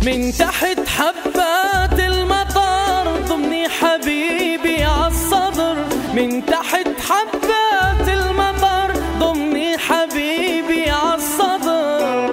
من تحت حبات المطر ضمني حبيبي عالصدر، من تحت حبات المطر ضمني حبيبي عالصدر.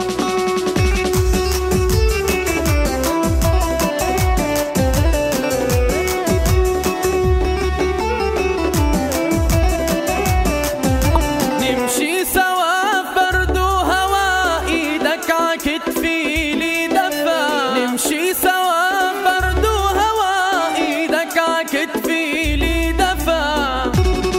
نمشي سوا برد وهوا ايدك عكتفي لي دفا، نمشي سوا برد وهوا ايدك عكتفي لي دفا.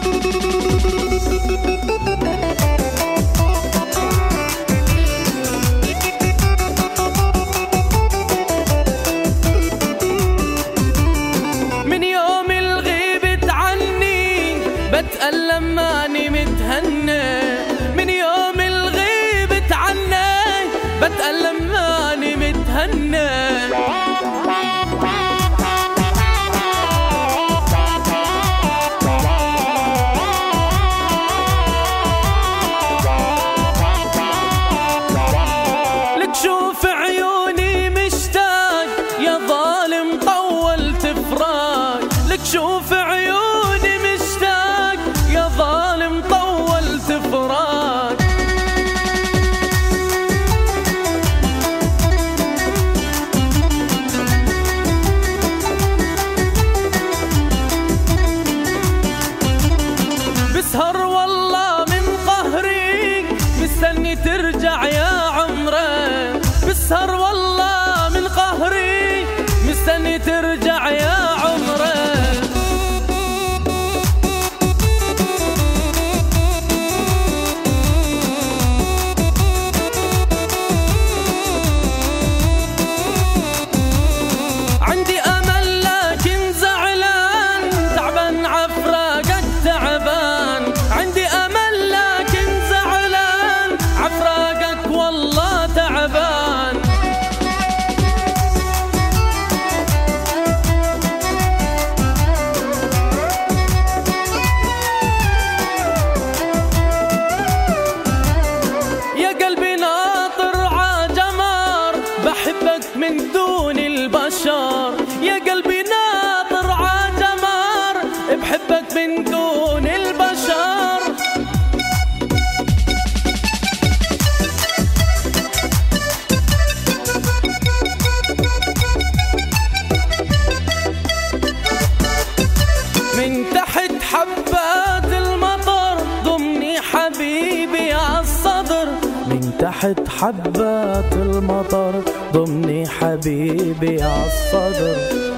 من يوم الغيبت عني بتألم ماني متهنى، من يوم الغيبت عني بتألم ماني متهنى. لك شوف عيوني مشتاق يا ظالم طولت فراق، لك شوف عيوني مشتاق يا ظالم طولت فراق. بسهر والله من قهري مستني ترجع يا عمري، بسهر والله من قهري مستني ترجع يا عمري. عندي أمل لكن زعلان تعبان عفراقك تعبان، عندي أمل لكن زعلان عفراقك والله تعبان. يا قلبي ناطر عجمار بحبك من دون البشر، يا قلبي ناطر عجمار بحبك من دون البشر. من تحت حبات المطر ضمني حبيبي عالصدر، من تحت حبات المطر ضمني حبيبي عالصدر.